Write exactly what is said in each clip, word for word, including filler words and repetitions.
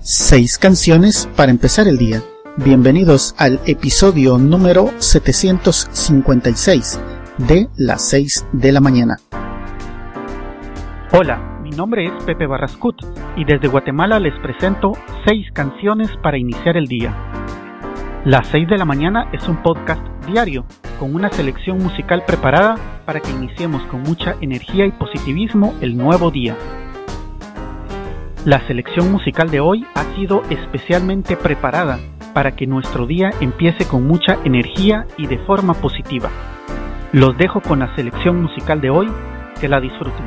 Seis canciones para empezar el día. Bienvenidos al episodio número setecientos cincuenta y seis de las seis de la mañana. Hola, mi nombre es Pepe Barrascut y desde Guatemala les presento seis canciones para iniciar el día. Las seis de la mañana es un podcast diario con una selección musical preparada para que iniciemos con mucha energía y positivismo el nuevo día. La selección musical de hoy ha sido especialmente preparada para que nuestro día empiece con mucha energía y de forma positiva. Los dejo con la selección musical de hoy, que la disfruten.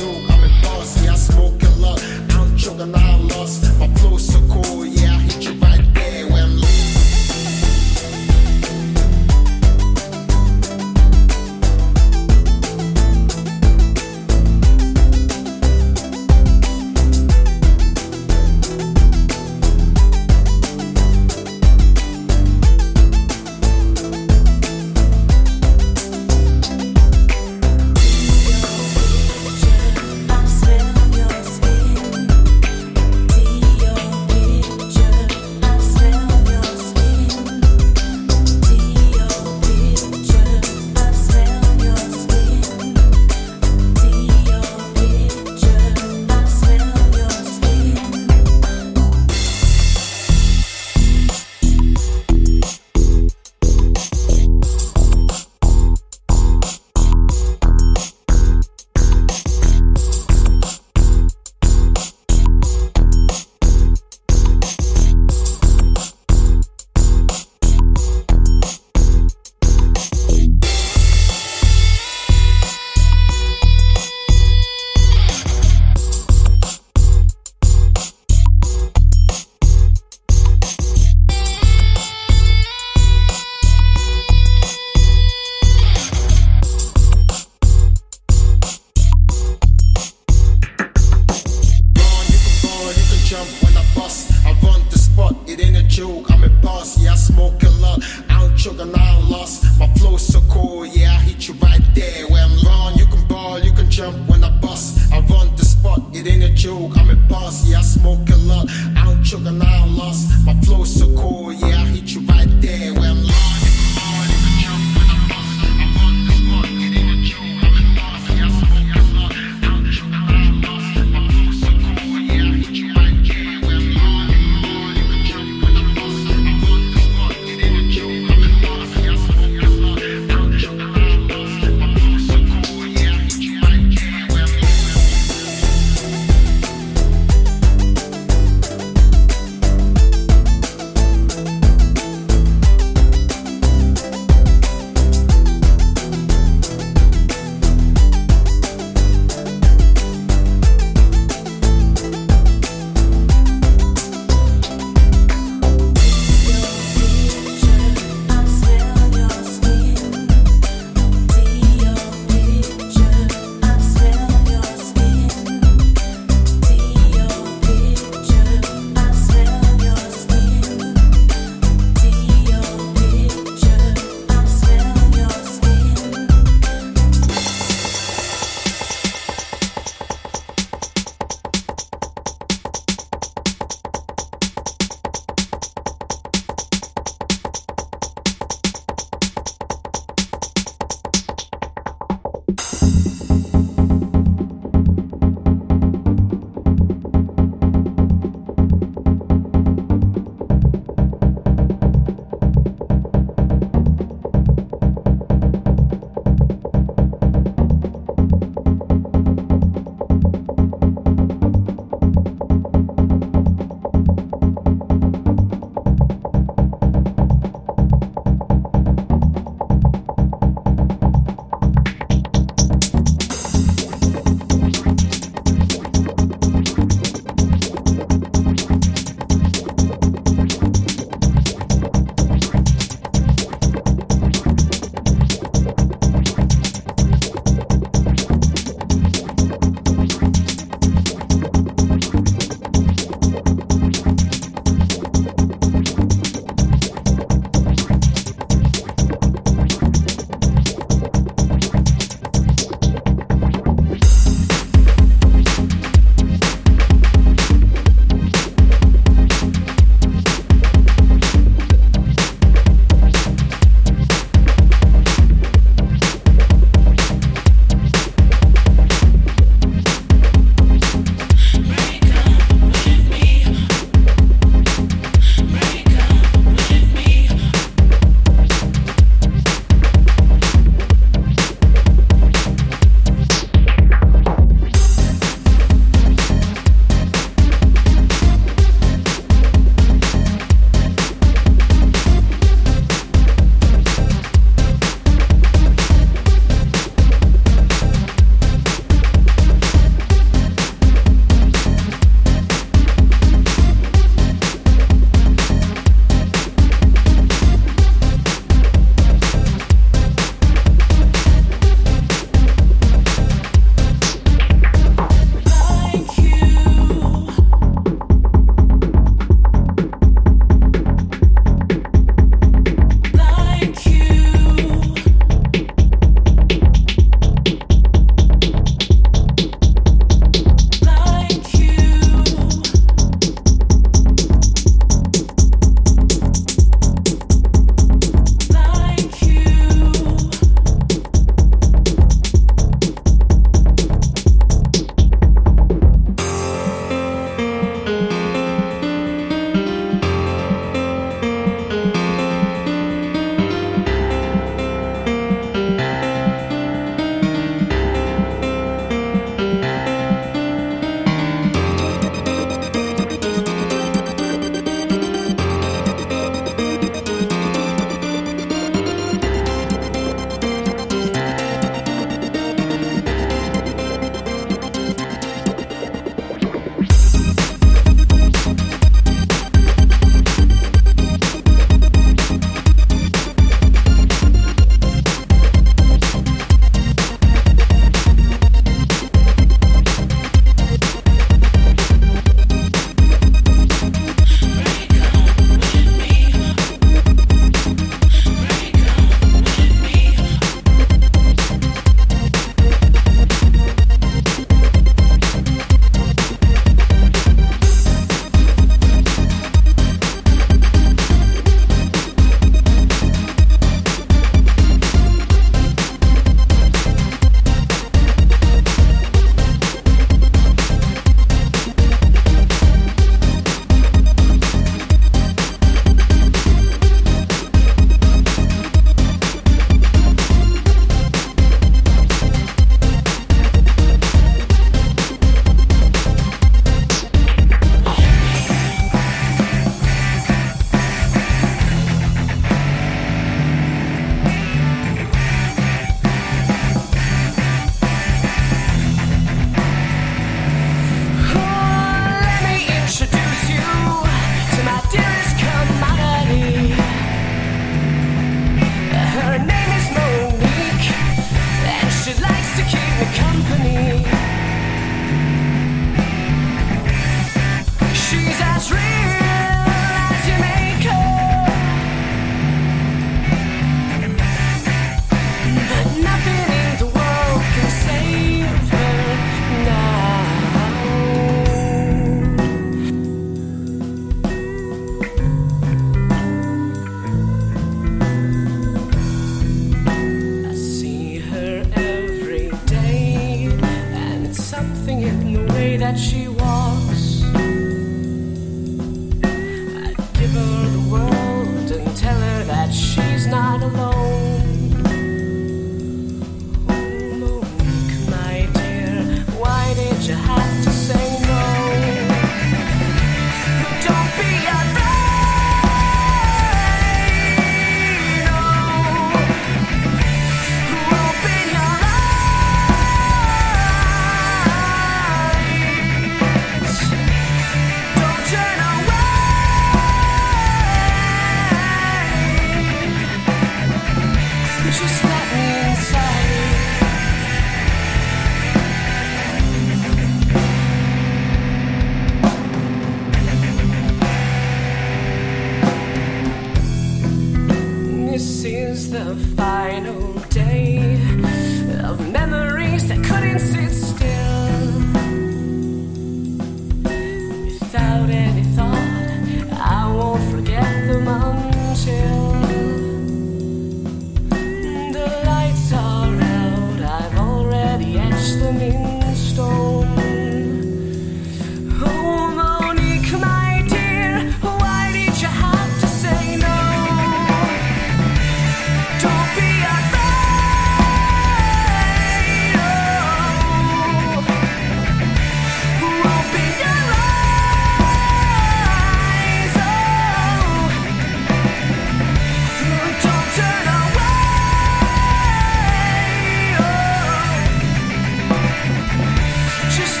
Just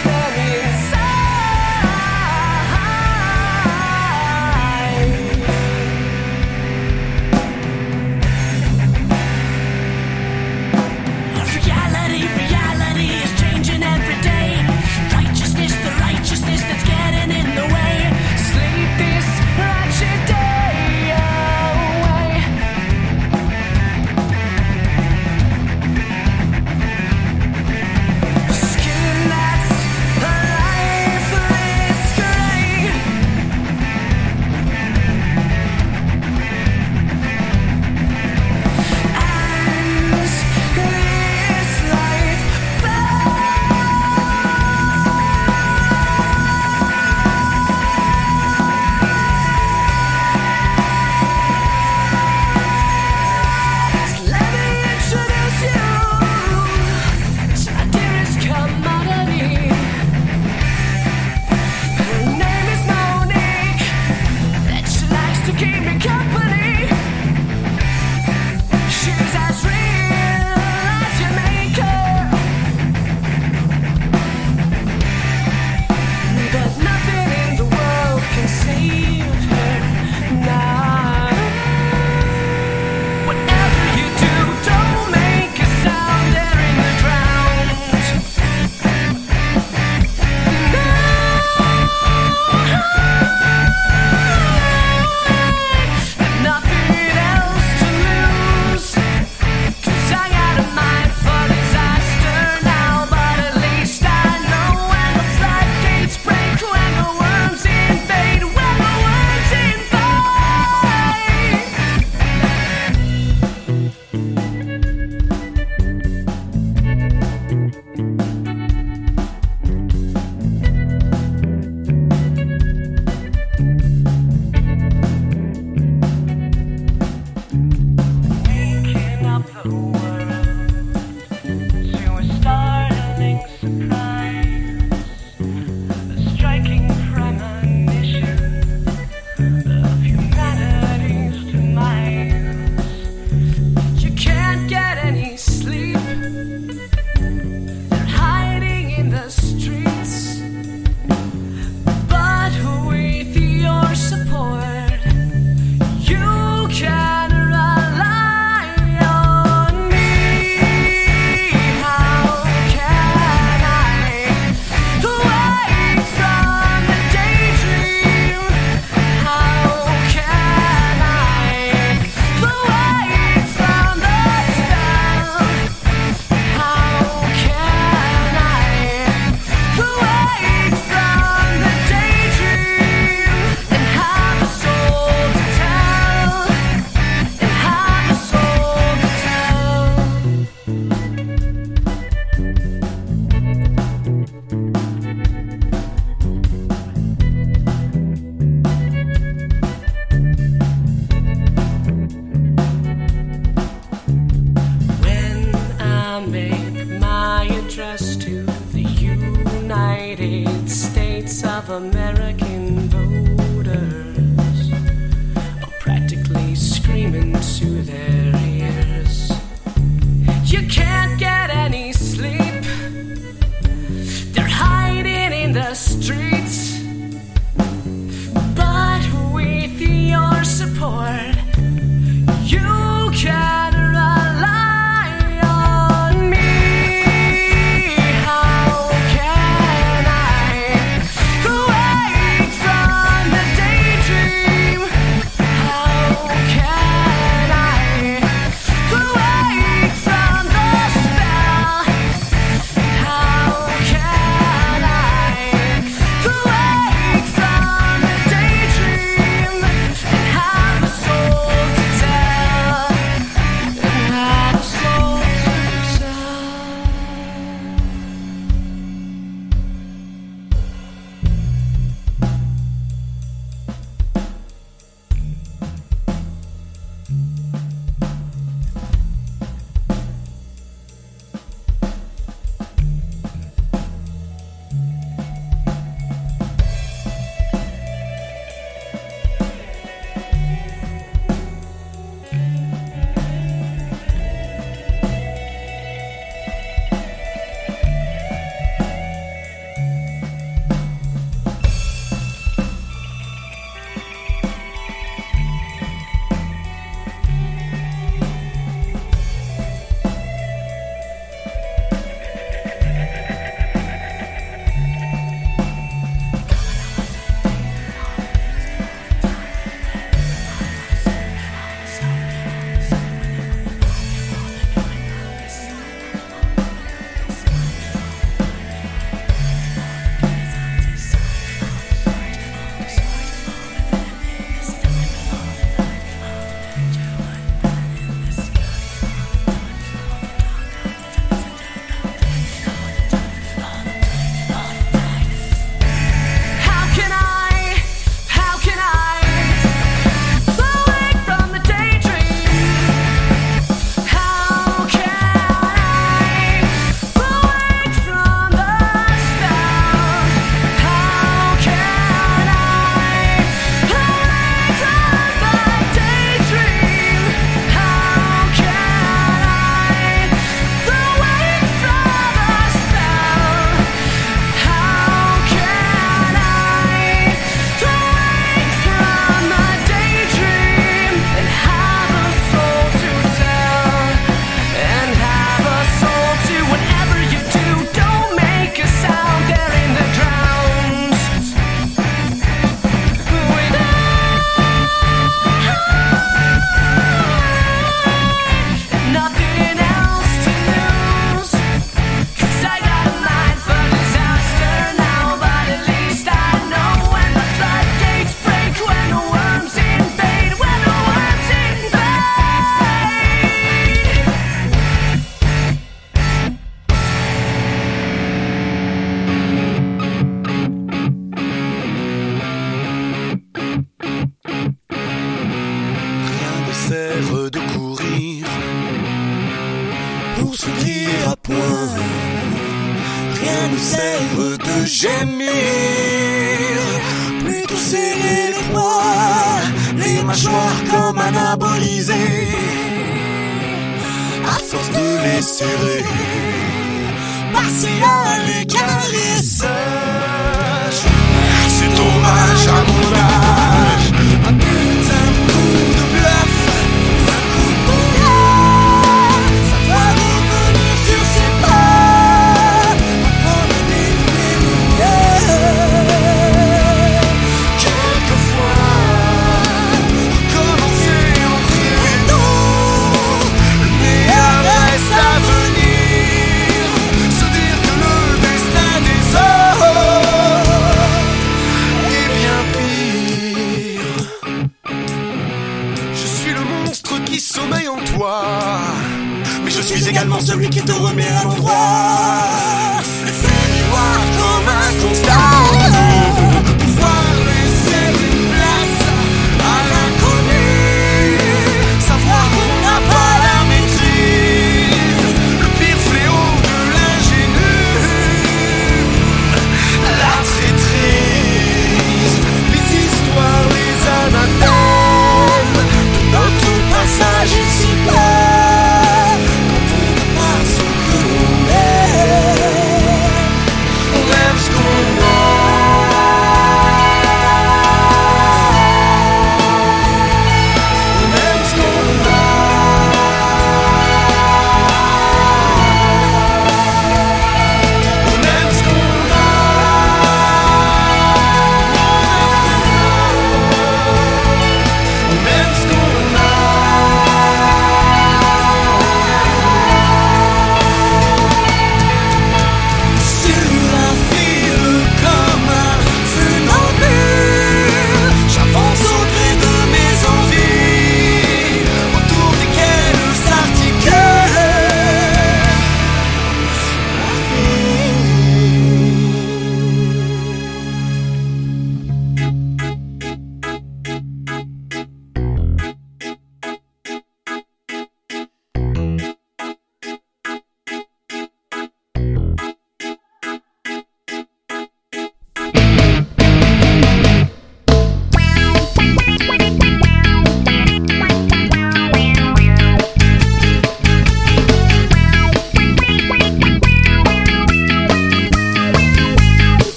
American voters are practically screaming to their ears. You can't get any sleep. They're hiding in the streets. But with your support, you can rely on me. How can I wake from the daydream? How can I wake from the spell? How can I wake from the daydream and have a soul to tell? And have a soul to tell. How can I, how can I wake from the daydream? How can I wake from the spell? How can I wake from the daydream? How can I wake from the spell? How can I wake from the daydream and have a soul to tell? And have a soul to whatever you do, don't make a sound there in the ground. With nothing else to lose. 'Cause I got a mind for disaster now, but at least I know when the floodgates break, when the worms invade, when the worms invade. Rien ne sert de courir pour s'ouvrir à point. Rien ne sert de gémir, plutôt serrer les poings, les mâchoires comme anabolisées. À force de les serrer, passer à l'écart et sage. C'est hommage à mon âge, un putain de coup de bluff, un coup de poignard. Savoir revenir sur ses pas, apprendre à dénouer mon cœur. Quelquefois, recommencer en plutôt. Le meilleur reste à venir, se dire que le destin des hommes est bien pire. Je suis le monstre qui sommeille en toi, mais je suis également celui qui te remet à l'endroit. Les faits miroirs comme un constat, pouvoir laisser une place à l'inconnu, savoir qu'on n'a pas la maîtrise, le pire fléau de l'ingénu, la traîtrise.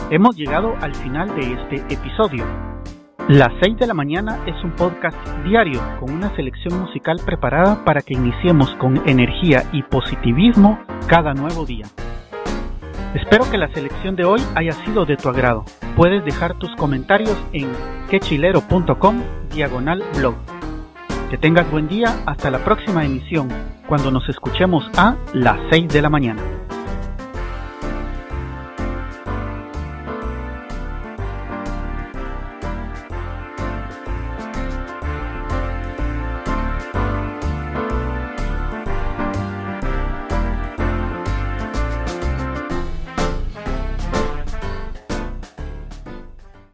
Hemos llegado al final de este episodio. Las seis de la mañana es un podcast diario con una selección musical preparada para que iniciemos con energía y positivismo cada nuevo día. Espero que la selección de hoy haya sido de tu agrado. Puedes dejar tus comentarios en quechilero.com diagonal blog. Que tengas buen día hasta la próxima emisión, cuando nos escuchemos a las seis de la mañana.